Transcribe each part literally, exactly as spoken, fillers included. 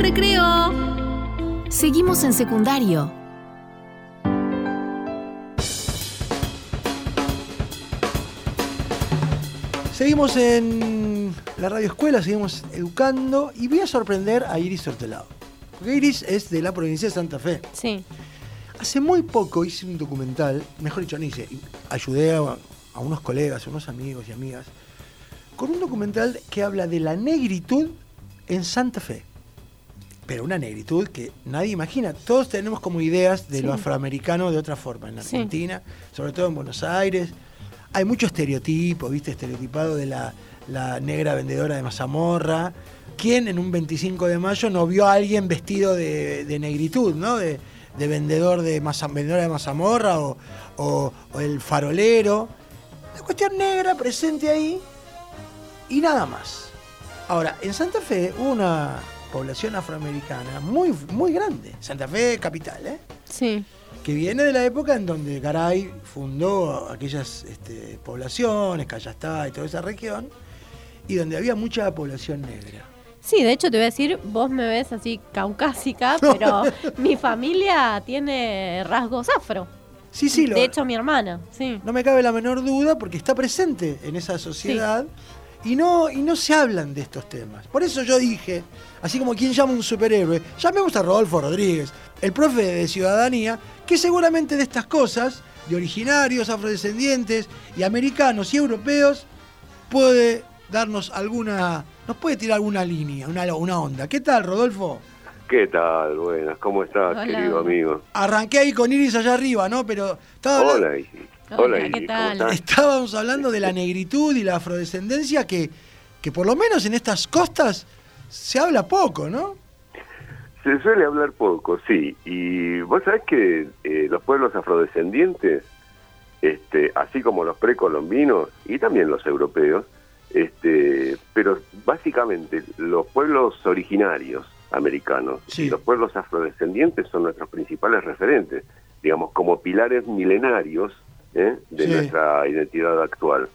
recreo. Seguimos en secundario. Seguimos en la radio escuela, seguimos educando y voy a sorprender a Iris Hortelado. Porque Iris es de la provincia de Santa Fe. Sí. Hace muy poco hice un documental, mejor dicho, no hice, ayudé a, a unos colegas, a unos amigos y amigas, con un documental que habla de la negritud en Santa Fe. Pero una negritud que nadie imagina. Todos tenemos como ideas de Sí. lo afroamericano de otra forma. En Sí. Argentina, sobre todo en Buenos Aires. Hay mucho estereotipo, ¿viste? Estereotipado de la, la negra vendedora de mazamorra. ¿Quién en un veinticinco de mayo no vio a alguien vestido de, de negritud, ¿no? De, de vendedor de maza, vendedora de mazamorra o, o, o el farolero. La cuestión negra presente ahí y nada más. Ahora, en Santa Fe hubo una población afroamericana muy, muy grande. Santa Fe capital, ¿eh? Sí. Que viene de la época en donde Garay fundó aquellas este, poblaciones, Callastá y toda esa región, y donde había mucha población negra. Sí, de hecho te voy a decir, vos me ves así caucásica, pero mi familia tiene rasgos afro. Sí, sí, lo, De hecho, mi hermana, sí. no me cabe la menor duda porque está presente en esa sociedad y, no, y no se hablan de estos temas. Por eso yo dije, así como quien llama un superhéroe, llamemos a Rodolfo Rodríguez, el profe de ciudadanía, que seguramente de estas cosas, de originarios, afrodescendientes y americanos y europeos, puede darnos alguna, nos puede tirar alguna línea, una, una onda. ¿Qué tal, Rodolfo? ¿Qué tal? Buenas, ¿cómo estás, Hola. querido amigo? Arranqué ahí con Iris allá arriba, ¿no? Pero estaba hablando- Hola, Iris. Hola, Hola, ¿qué Iris, tal? ¿cómo estás? estábamos hablando de la negritud y la afrodescendencia que, que por lo menos en estas costas se habla poco, ¿no? Se suele hablar poco, sí. Y vos sabés que eh, los pueblos afrodescendientes, este, así como los precolombinos y también los europeos, este, pero básicamente los pueblos originarios americanos Sí. y los pueblos afrodescendientes son nuestros principales referentes, digamos, como pilares milenarios ¿eh? de Sí. nuestra identidad actual.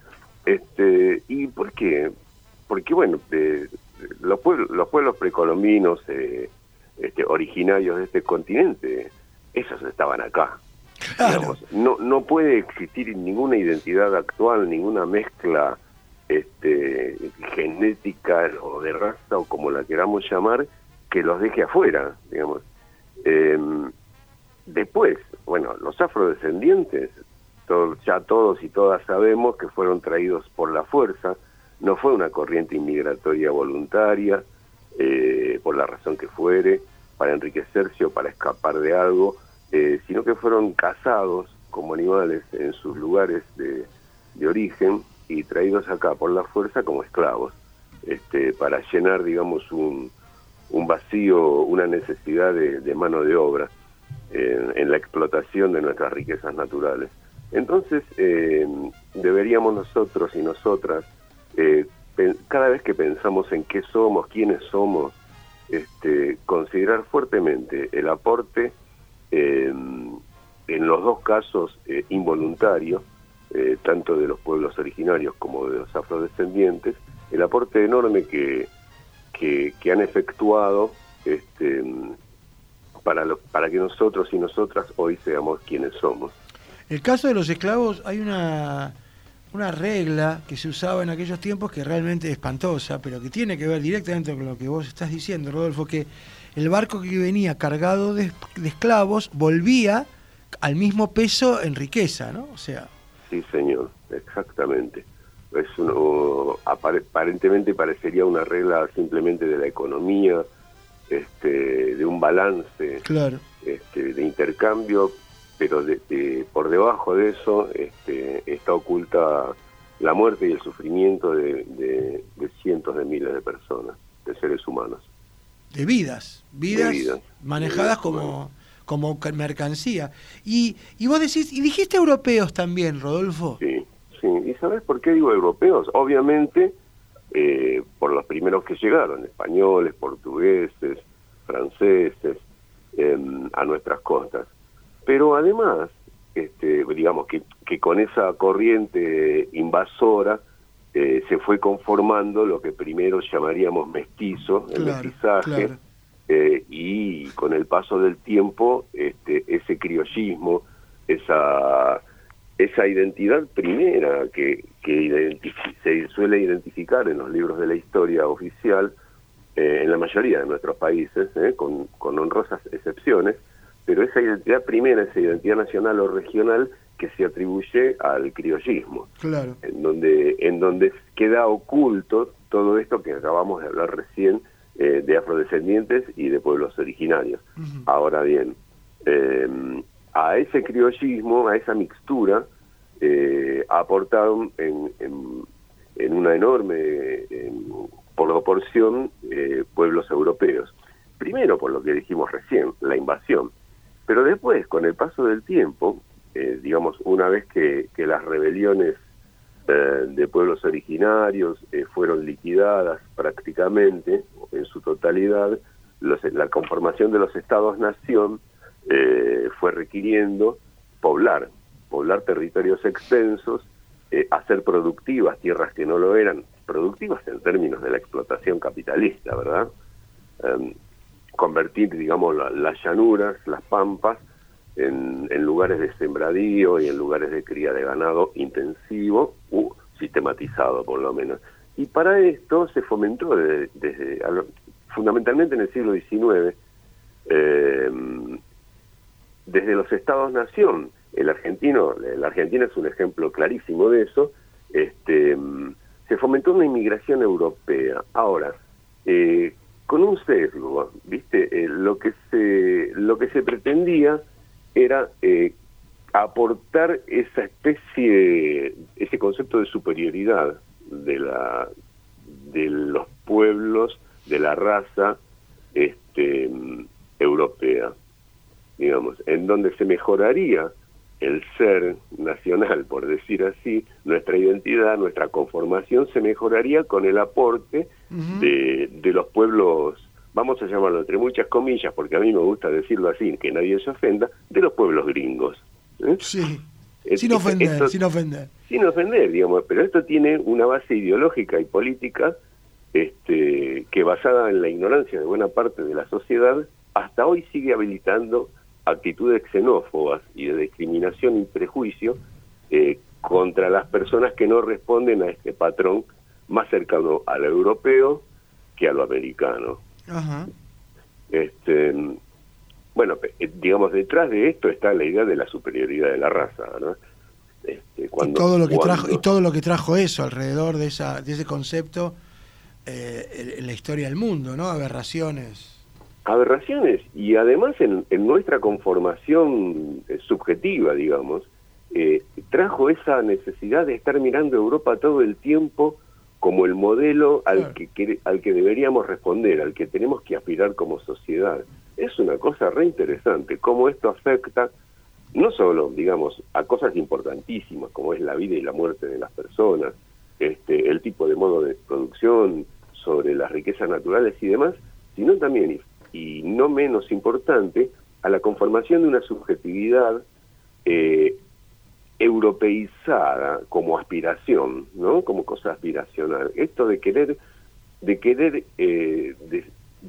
Este, ¿y por qué? Porque, bueno, eh, los, pueblos, los pueblos precolombinos, eh, este, originarios de este continente, esos estaban acá. Claro. Digamos, no, no puede existir ninguna identidad actual, ninguna mezcla este, genética o de raza o como la queramos llamar, que los deje afuera, digamos. Eh, después, bueno, los afrodescendientes, todo, ya todos y todas sabemos que fueron traídos por la fuerza, no fue una corriente inmigratoria voluntaria, eh, por la razón que fuere, para enriquecerse o para escapar de algo, eh, sino que fueron cazados como animales en sus lugares de, de origen y traídos acá por la fuerza como esclavos, este, para llenar, digamos, un, un vacío, una necesidad de, de mano de obra eh, en la explotación de nuestras riquezas naturales. Entonces, eh, deberíamos nosotros y nosotras, eh, pen- cada vez que pensamos en qué somos, quiénes somos, este, considerar fuertemente el aporte, eh, en los dos casos eh, involuntario, eh, tanto de los pueblos originarios como de los afrodescendientes, el aporte enorme que, que, que han efectuado este, para, lo, para que nosotros y nosotras hoy seamos quienes somos. El caso de los esclavos, hay una, una regla que se usaba en aquellos tiempos que realmente es espantosa, pero que tiene que ver directamente con lo que vos estás diciendo, Rodolfo, que el barco que venía cargado de, de esclavos volvía al mismo peso en riqueza, ¿no? O sea... Sí, señor, exactamente. Es uno, apare, aparentemente parecería una regla simplemente de la economía, este, de un balance, Claro. este, de intercambio, pero de, de, por debajo de eso este, está oculta la muerte y el sufrimiento de, de, de cientos de miles de personas, de seres humanos. De vidas, vidas, De vidas. manejadas De vidas, como, bueno. como mercancía. Y, y vos decís, y dijiste europeos también, Rodolfo. Sí, sí. ¿Y sabés por qué digo europeos? Obviamente, eh, por los primeros que llegaron, españoles, portugueses, franceses, eh, a nuestras costas. Pero además, este, digamos que, que con esa corriente invasora eh, se fue conformando lo que primero llamaríamos mestizo, el Claro, mestizaje, claro. eh, y con el paso del tiempo este, ese criollismo, esa, esa identidad primera que, que identifi- se suele identificar en los libros de la historia oficial, eh, en la mayoría de nuestros países, eh, con, con honrosas excepciones, pero esa identidad primera, esa identidad nacional o regional que se atribuye al criollismo, claro. en donde en donde queda oculto todo esto que acabamos de hablar recién, eh, de afrodescendientes y de pueblos originarios. Uh-huh. Ahora bien, eh, a ese criollismo, a esa mixtura, eh, aportaron en, en, en una enorme en, proporción eh, pueblos europeos. Primero, por lo que dijimos recién, la invasión. Pero después, con el paso del tiempo, eh, digamos, una vez que, que las rebeliones eh, de pueblos originarios eh, fueron liquidadas prácticamente, en su totalidad, los, la conformación de los estados-nación eh, fue requiriendo poblar, poblar territorios extensos, eh, hacer productivas tierras que no lo eran, productivas en términos de la explotación capitalista, ¿verdad? Um, convertir, digamos, la, las llanuras, las pampas, en, en lugares de sembradío y en lugares de cría de ganado intensivo, uh, sistematizado por lo menos. Y para esto se fomentó desde, desde fundamentalmente en el siglo diecinueve, eh, desde los estados-nación. El argentino, la Argentina es un ejemplo clarísimo de eso. Este, se fomentó una inmigración europea. Ahora, eh, con un sesgo, ¿viste? Eh, lo que se lo que se pretendía era eh, aportar esa especie, ese concepto de superioridad de la de los pueblos, de la raza este, europea, digamos, en donde se mejoraría el ser nacional, por decir así, nuestra identidad, nuestra conformación se mejoraría con el aporte uh-huh. de, de los pueblos, vamos a llamarlo entre muchas comillas, porque a mí me gusta decirlo así, que nadie se ofenda, de los pueblos gringos. ¿eh? Sí, es, sin ofender, esto, sin ofender. Sin ofender, digamos, pero esto tiene una base ideológica y política este, que basada en la ignorancia de buena parte de la sociedad, hasta hoy sigue habilitando actitudes xenófobas y de discriminación y prejuicio eh, contra las personas que no responden a este patrón más cercano a lo europeo que a lo americano. Ajá. Este, bueno, digamos, detrás de esto está la idea de la superioridad de la raza, ¿no? Este, cuando, y todo lo que cuando... trajo y todo lo que trajo eso alrededor de esa de ese concepto eh, en la historia del mundo, ¿no? Aberraciones. Aberraciones, y además en, en nuestra conformación eh, subjetiva, digamos, eh, trajo esa necesidad de estar mirando a Europa todo el tiempo como el modelo al, claro. que, que, al que deberíamos responder, al que tenemos que aspirar como sociedad. Es una cosa re interesante, cómo esto afecta no solo, digamos, a cosas importantísimas, como es la vida y la muerte de las personas, este, el tipo de modo de producción, sobre las riquezas naturales y demás, sino también, y no menos importante, a la conformación de una subjetividad eh, europeizada como aspiración, ¿no? Como cosa aspiracional. Esto de querer, de querer, eh, de,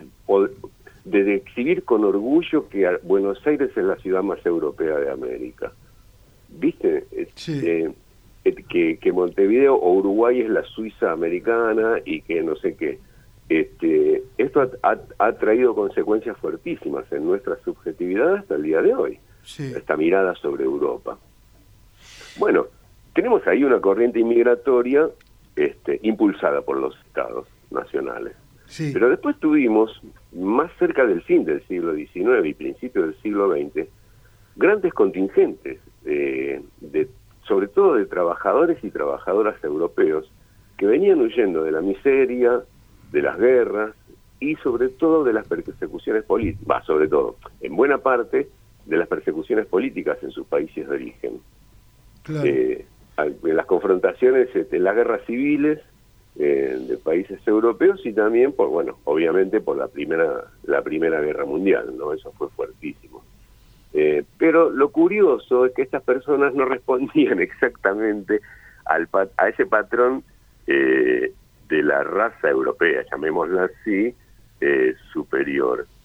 de, de exhibir con orgullo que Buenos Aires es la ciudad más europea de América. ¿Viste? Sí. Eh, que, que Montevideo o Uruguay es la Suiza americana y que no sé qué. Este, esto ha, ha, ha traído consecuencias fuertísimas en nuestra subjetividad hasta el día de hoy, sí. Esta mirada sobre Europa. Bueno, tenemos ahí una corriente inmigratoria este, impulsada por los estados nacionales, sí. Pero después tuvimos, más cerca del fin del siglo diecinueve y principio del siglo veinte, grandes contingentes, eh, de, sobre todo de trabajadores y trabajadoras europeos, que venían huyendo de la miseria, de las guerras y sobre todo de las persecuciones políticas, va, sobre todo, en buena parte de las persecuciones políticas en sus países de origen. Claro. Eh, en las confrontaciones, este, las guerras civiles eh, de países europeos y también, por bueno, obviamente por la primera la primera guerra mundial, ¿no? Eso fue fuertísimo. Eh, pero lo curioso es que estas personas no respondían exactamente al a ese patrón eh, de la raza europea, llamémosla así, eh, superior.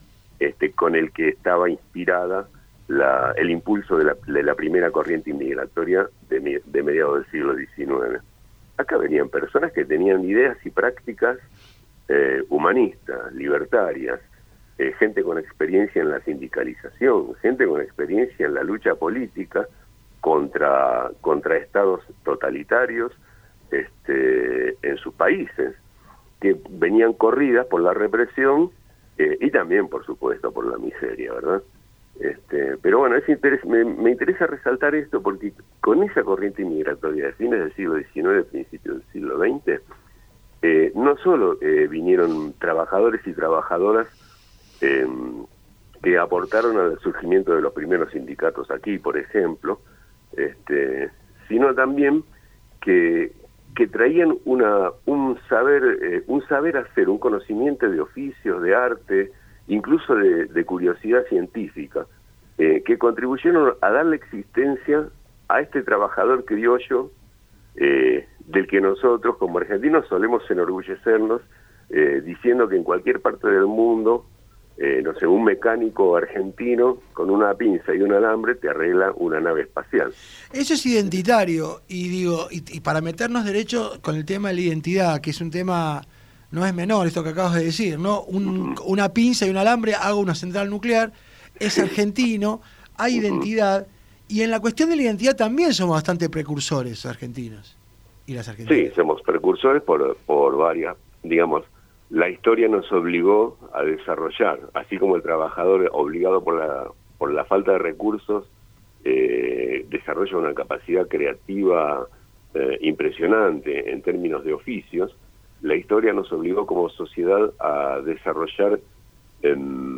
este, con el que estaba inspirada la, el impulso de la, de la primera corriente inmigratoria de, de mediados del siglo diecinueve. Acá venían personas que tenían ideas y prácticas eh, humanistas, libertarias, eh, gente con experiencia en la sindicalización, gente con experiencia en la lucha política contra, contra estados totalitarios este, en sus países, que venían corridas por la represión eh, y también, por supuesto, por la miseria, ¿verdad? Este, pero bueno, es interés, me, me interesa resaltar esto porque con esa corriente inmigratoria de fines del siglo diecinueve, principios del siglo veinte, eh, no solo eh, vinieron trabajadores y trabajadoras eh, que aportaron al surgimiento de los primeros sindicatos aquí, por ejemplo, este, sino también que, que traían una, un saber, eh, un saber hacer, un conocimiento de oficios, de arte, incluso de, de curiosidad científica, eh, que contribuyeron a darle existencia a este trabajador criollo eh, del que nosotros como argentinos solemos enorgullecernos, eh, diciendo que en cualquier parte del mundo, eh, no sé, un mecánico argentino con una pinza y un alambre te arregla una nave espacial. Eso es identitario, y digo, y, y para meternos derecho con el tema de la identidad, que es un tema... No es menor esto que acabas de decir, ¿no? Un, uh-huh. Una pinza y un alambre, hago una central nuclear, es argentino, hay uh-huh. identidad, y en la cuestión de la identidad también somos bastante precursores argentinos y las argentinas. Sí, somos precursores por, por varias, digamos, la historia nos obligó a desarrollar, así como el trabajador obligado por la, por la falta de recursos, eh, desarrolla una capacidad creativa eh, impresionante en términos de oficios. La historia nos obligó como sociedad a desarrollar eh,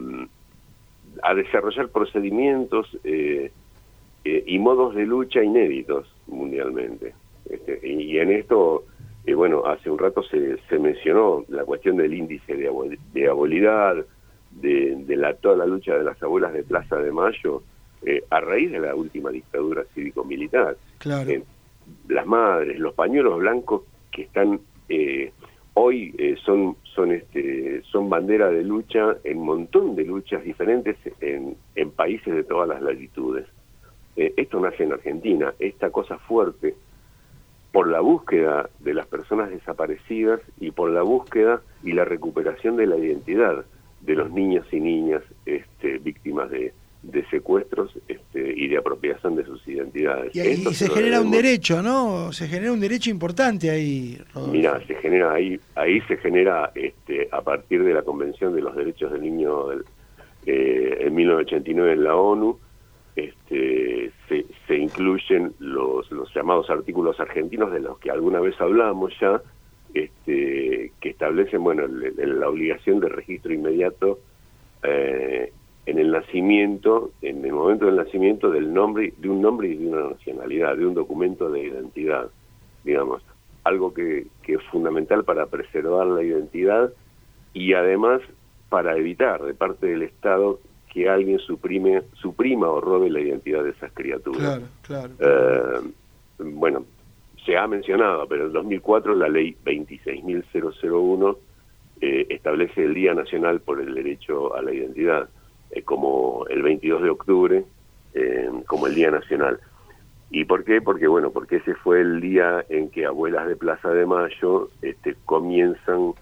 a desarrollar procedimientos eh, eh, y modos de lucha inéditos mundialmente. Este, y en esto, eh, bueno, hace un rato se, se mencionó la cuestión del índice de, abol de abolidad, de, de la, toda la lucha de las abuelas de Plaza de Mayo, eh, a raíz de la última dictadura cívico-militar. Claro. Eh, las madres, los pañuelos blancos que están... Eh, Hoy eh, son son este son bandera de lucha en un montón de luchas diferentes en, en países de todas las latitudes. Eh, esto nace en Argentina, esta cosa fuerte por la búsqueda de las personas desaparecidas y por la búsqueda y la recuperación de la identidad de los niños y niñas este, víctimas de, de secuestros este, y de apropiación de sus identidades. Y, ahí, y se, se genera debemos... un derecho, ¿no? Se genera un derecho importante ahí, Rodolfo. Mira, se genera ahí, ahí se genera este, a partir de la Convención de los Derechos del Niño del, eh, en mil novecientos ochenta y nueve en la ONU, este, se, se incluyen los, los llamados artículos argentinos de los que alguna vez hablamos ya, este, que establecen, bueno, el, el, la obligación de registro inmediato eh, en el nacimiento, en el momento del nacimiento del nombre, de un nombre y de una nacionalidad, de un documento de identidad, digamos, algo que, que es fundamental para preservar la identidad y además para evitar de parte del Estado que alguien suprime, suprima o robe la identidad de esas criaturas. Claro, claro. Eh, bueno, se ha mencionado, pero en dos mil cuatro la ley veintiséis mil uno eh, establece el Día Nacional por el Derecho a la Identidad, como el veintidós de octubre, eh, como el Día Nacional. ¿Y por qué? Porque, bueno, porque ese fue el día en que Abuelas de Plaza de Mayo este, comienzan uh,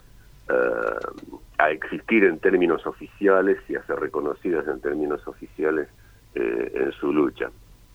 a existir en términos oficiales y a ser reconocidas en términos oficiales eh, en su lucha.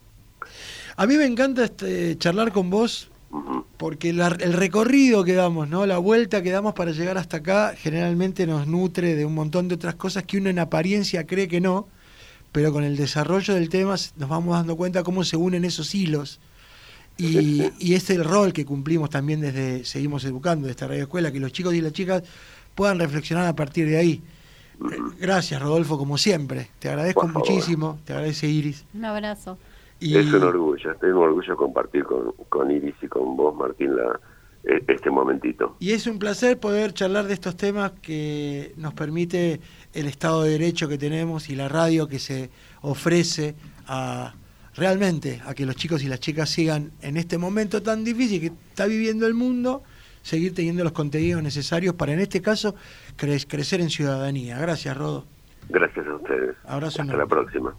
A mí me encanta este, charlar con vos, uh-huh. porque la, el recorrido que damos, ¿no? La vuelta que damos para llegar hasta acá generalmente nos nutre de un montón de otras cosas que uno en apariencia cree que no, pero con el desarrollo del tema nos vamos dando cuenta cómo se unen esos hilos y, y es el rol que cumplimos también desde Seguimos Educando, de esta radio escuela, que los chicos y las chicas puedan reflexionar a partir de ahí. Uh-huh. Gracias, Rodolfo, como siempre, te agradezco muchísimo, te agradece Iris. Un abrazo. Y... Es un orgullo, es un orgullo compartir con, con Iris y con vos, Martín, la, este momentito. Y es un placer poder charlar de estos temas que nos permite el Estado de Derecho que tenemos y la radio que se ofrece a realmente a que los chicos y las chicas sigan en este momento tan difícil que está viviendo el mundo, seguir teniendo los contenidos necesarios para, en este caso, cre- crecer en ciudadanía. Gracias, Rodo. Gracias a ustedes. Abrazo Hasta enorme. la próxima.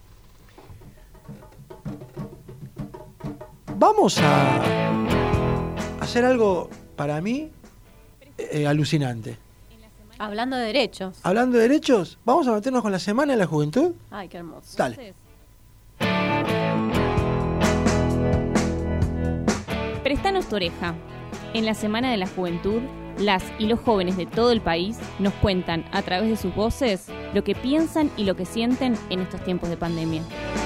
Vamos a hacer algo para mí eh, alucinante. Hablando de derechos. Hablando de derechos, vamos a meternos con la Semana de la Juventud. Ay, qué hermoso. Dale. Prestanos tu oreja. En la Semana de la Juventud, las y los jóvenes de todo el país nos cuentan a través de sus voces lo que piensan y lo que sienten en estos tiempos de pandemia.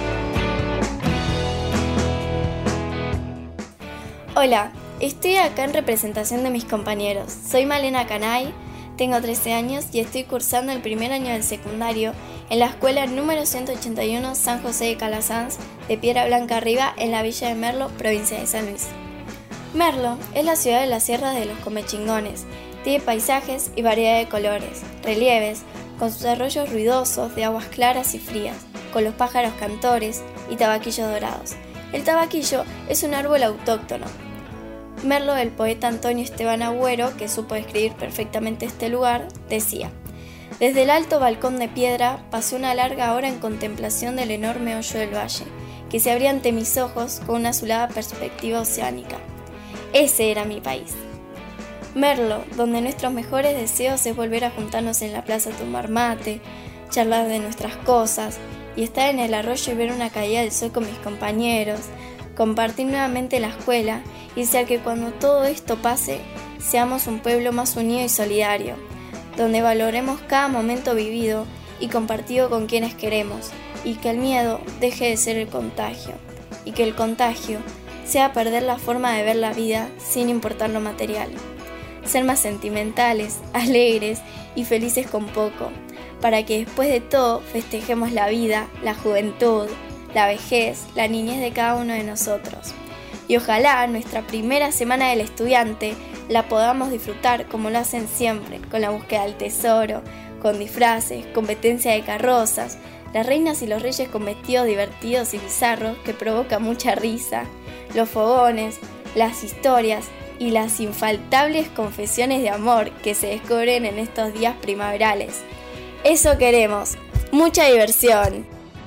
Hola, estoy acá en representación de mis compañeros. Soy Malena Canay, tengo trece años y estoy cursando el primer año del secundario en la escuela número ciento ochenta y uno San José de Calasanz de Piedra Blanca Arriba en la villa de Merlo, provincia de San Luis. Merlo es la ciudad de las sierras de los Comechingones. Tiene paisajes y variedad de colores, relieves, con sus arroyos ruidosos de aguas claras y frías, con los pájaros cantores y tabaquillos dorados. El tabaquillo es un árbol autóctono. Merlo, el poeta Antonio Esteban Agüero, que supo describir perfectamente este lugar, decía: desde el alto balcón de piedra pasé una larga hora en contemplación del enorme hoyo del valle, que se abría ante mis ojos con una azulada perspectiva oceánica. Ese era mi país. Merlo, donde nuestros mejores deseos es volver a juntarnos en la plaza a tomar mate, charlar de nuestras cosas y estar en el arroyo y ver una caída del sol con mis compañeros, compartir nuevamente la escuela y desear que cuando todo esto pase, seamos un pueblo más unido y solidario, donde valoremos cada momento vivido y compartido con quienes queremos, y que el miedo deje de ser el contagio, y que el contagio sea perder la forma de ver la vida sin importar lo material. Ser más sentimentales, alegres y felices con poco, para que después de todo festejemos la vida, la juventud, la vejez, la niñez de cada uno de nosotros. Y ojalá nuestra primera semana del estudiante la podamos disfrutar como lo hacen siempre, con la búsqueda del tesoro, con disfraces, competencia de carrozas, las reinas y los reyes con vestidos divertidos y bizarros que provocan mucha risa, los fogones, las historias y las infaltables confesiones de amor que se descubren en estos días primaverales. Eso queremos, mucha diversión.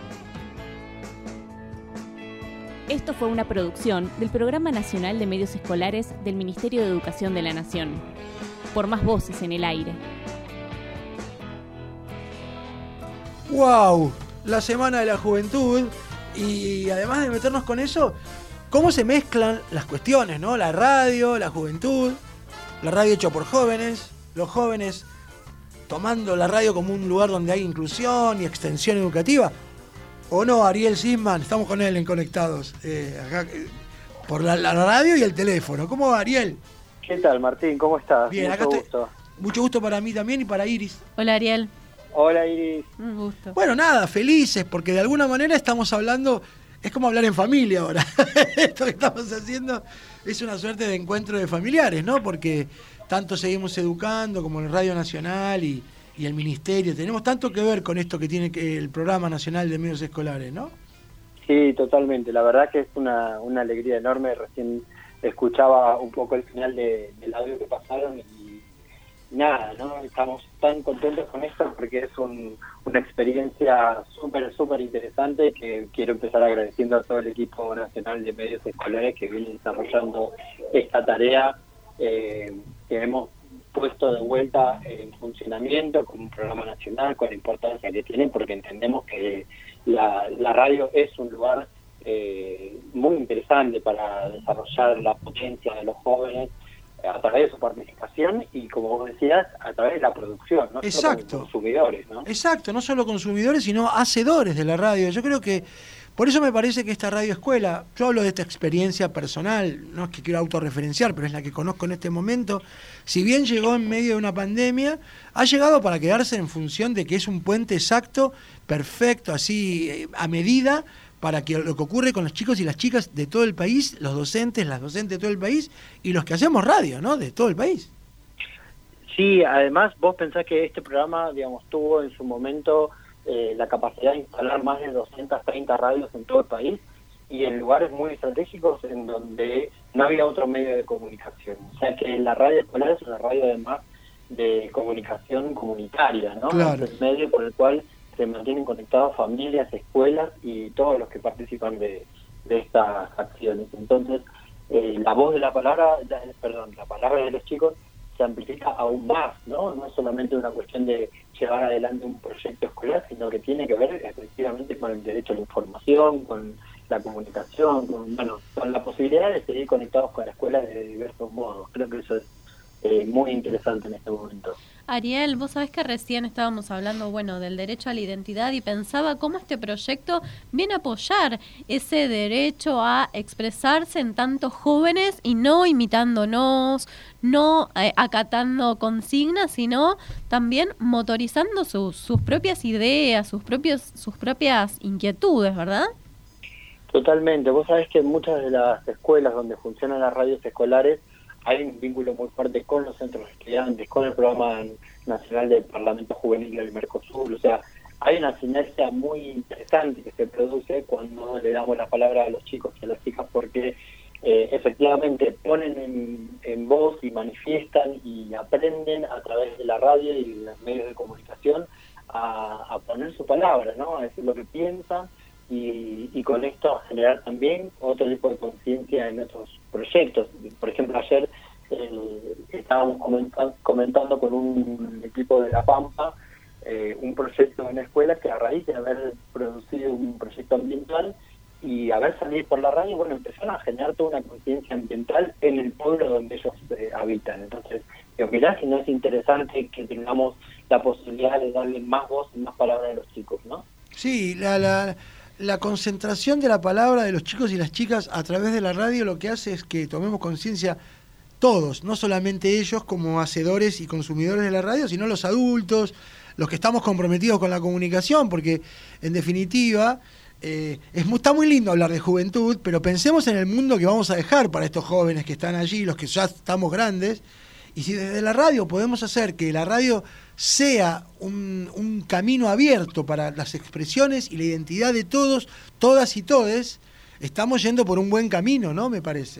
Esto fue una producción del Programa Nacional de Medios Escolares del Ministerio de Educación de la Nación. Por más voces en el aire. ¡Wow! La Semana de la Juventud. Y además de meternos con eso, cómo se mezclan las cuestiones, ¿no? La radio, la juventud, la radio hecha por jóvenes, los jóvenes tomando la radio como un lugar donde hay inclusión y extensión educativa. ¿O no, Ariel Sisman? Estamos con él en Conectados, eh, acá, eh, por la, la radio y el teléfono. ¿Cómo va, Ariel? ¿Qué tal, Martín? ¿Cómo estás? Bien, mucho acá estoy. gusto. Mucho gusto para mí también y para Iris. Hola, Ariel. Hola, Iris. Un gusto. Bueno, nada, felices, porque de alguna manera estamos hablando, es como hablar en familia ahora. Esto que estamos haciendo es una suerte de encuentro de familiares, ¿no? Porque tanto seguimos educando como el Radio Nacional y, y el Ministerio. Tenemos tanto que ver con esto que tiene que el Programa Nacional de Medios Escolares, ¿no? Sí, totalmente. La verdad que es una, una alegría enorme. Recién escuchaba un poco el final de, del audio que pasaron y nada, ¿no? Estamos tan contentos con esto porque es un, una experiencia súper, súper interesante que quiero empezar agradeciendo a todo el equipo nacional de medios escolares que viene desarrollando esta tarea eh, que hemos puesto de vuelta en funcionamiento como un programa nacional con la importancia que tiene, porque entendemos que la, la radio es un lugar eh, muy interesante para desarrollar la potencia de los jóvenes a través de su participación y, como vos decías, a través de la producción, no Exacto. solo como consumidores, ¿no? Exacto, no solo consumidores, sino hacedores de la radio. Yo creo que, por eso me parece que esta radio escuela, yo hablo de esta experiencia personal, no es que quiero autorreferenciar, pero es la que conozco en este momento, si bien llegó en medio de una pandemia, ha llegado para quedarse en función de que es un puente exacto, perfecto, así, a medida, para que lo que ocurre con los chicos y las chicas de todo el país, los docentes, las docentes de todo el país, y los que hacemos radio, ¿no?, de todo el país. Sí, además vos pensás que este programa, digamos, tuvo en su momento eh, la capacidad de instalar más de doscientas treinta radios en todo el país y en lugares muy estratégicos en donde no había otro medio de comunicación. O sea que la radio escolar es una radio además de comunicación comunitaria, ¿no? Claro. Es el medio por el cual se mantienen conectados familias, escuelas y todos los que participan de, de estas acciones. Entonces, eh, la voz de la palabra, la, perdón, la palabra de los chicos se amplifica aún más, ¿no? No es solamente una cuestión de llevar adelante un proyecto escolar, sino que tiene que ver efectivamente con el derecho a la información, con la comunicación, con, bueno, con la posibilidad de seguir conectados con la escuela de diversos modos. Creo que eso es eh, muy interesante en este momento. Ariel, vos sabés que recién estábamos hablando, bueno, del derecho a la identidad y pensaba cómo este proyecto viene a apoyar ese derecho a expresarse en tantos jóvenes y no imitándonos, no eh, acatando consignas, sino también motorizando sus, sus propias ideas, sus propios, sus propias inquietudes, ¿verdad? Totalmente. Vos sabés que en muchas de las escuelas donde funcionan las radios escolares hay un vínculo muy fuerte con los centros de estudiantes, con el programa nacional del Parlamento Juvenil del Mercosur. O sea, hay una sinergia muy interesante que se produce cuando le damos la palabra a los chicos y a las chicas, porque eh, efectivamente ponen en, en voz y manifiestan y aprenden a través de la radio y los medios de comunicación a, a poner su palabra, ¿no? A decir lo que piensan y, y con esto generar también otro tipo de conciencia en otros proyectos. Por ejemplo, ayer eh, estábamos comenta- comentando con un equipo de La Pampa eh, un proyecto en la escuela que a raíz de haber producido un proyecto ambiental y haber salido por la radio, bueno, empezaron a generar toda una conciencia ambiental en el pueblo donde ellos eh, habitan. Entonces, yo mirá si no es interesante que tengamos la posibilidad de darle más voz y más palabras a los chicos, ¿no? Sí, la, la, la concentración de la palabra de los chicos y las chicas a través de la radio lo que hace es que tomemos conciencia todos, no solamente ellos como hacedores y consumidores de la radio, sino los adultos, los que estamos comprometidos con la comunicación, porque en definitiva eh, es muy, está muy lindo hablar de juventud, pero pensemos en el mundo que vamos a dejar para estos jóvenes que están allí, los que ya estamos grandes, y si desde la radio podemos hacer que la radio sea un, un camino abierto para las expresiones y la identidad de todos, todas y todes, estamos yendo por un buen camino, ¿no? Me parece.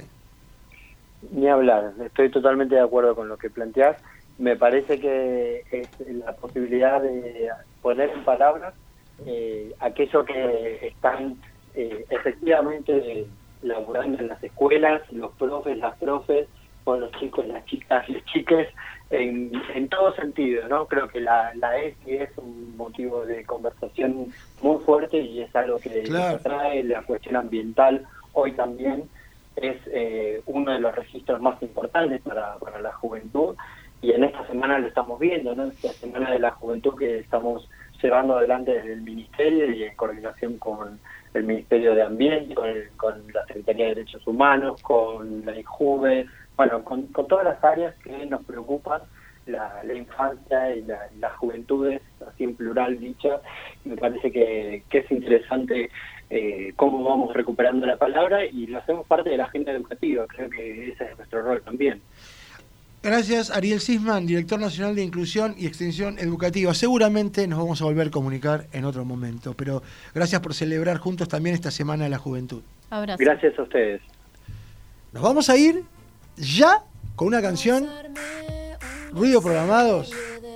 Ni hablar, estoy totalmente de acuerdo con lo que planteás. Me parece que es la posibilidad de poner en palabras eh, aquello que están eh, efectivamente laburando en las escuelas, los profes, las profes, con los chicos, las chicas, las chiques, en, en todo sentido, ¿no? Creo que la, la E S I es un motivo de conversación muy fuerte y es algo que claro. trae la cuestión ambiental hoy también. Es eh, uno de los registros más importantes para, para la juventud y en esta semana lo estamos viendo, ¿no? Esta semana de la juventud que estamos llevando adelante desde el Ministerio y en coordinación con el Ministerio de Ambiente, con, el, con la Secretaría de Derechos Humanos, con la INJUVE, bueno, con, con todas las áreas que nos preocupan, la, la infancia y la, las juventudes, así en plural dicha. Me parece que, que es interesante eh, cómo vamos recuperando la palabra y lo hacemos parte de la agenda educativa. Creo que ese es nuestro rol también. Gracias, Ariel Sisman, Director Nacional de Inclusión y Extensión Educativa. Seguramente nos vamos a volver a comunicar en otro momento, pero gracias por celebrar juntos también esta Semana de la Juventud. Abrazo. Gracias a ustedes. Nos vamos a ir ya con una canción, Ruido Programados,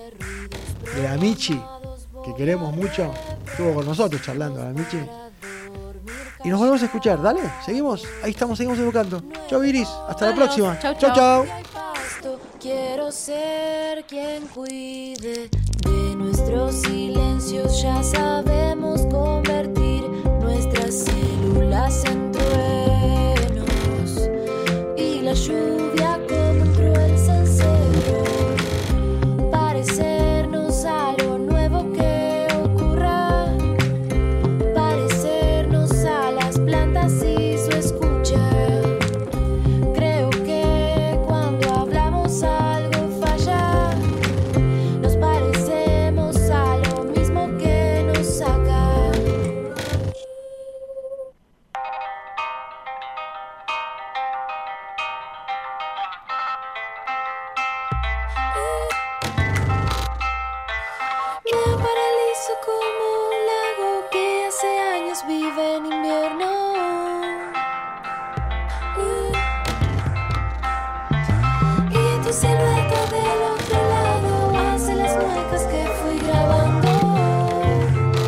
de la Michi, que queremos mucho. Estuvo con nosotros charlando la Michi. Y nos volvemos a escuchar, dale, seguimos, ahí estamos, seguimos educando. Chau Iris, hasta la próxima. Chau, chau. chau. Quiero ser quien cuide de nuestros silencios. Ya sabemos convertir nuestras células en truenos y la lluvia como un cruel cencerro. Parecernos a lo nuevo que ocurra, parecernos a las plantas y su escucha. Creo que cuando hablamos algo falla, nos parecemos a lo mismo que nos saca. Me paralizo como un lago que hace años vive en invierno. Y tu silueta del otro lado hace las muecas que fui grabando.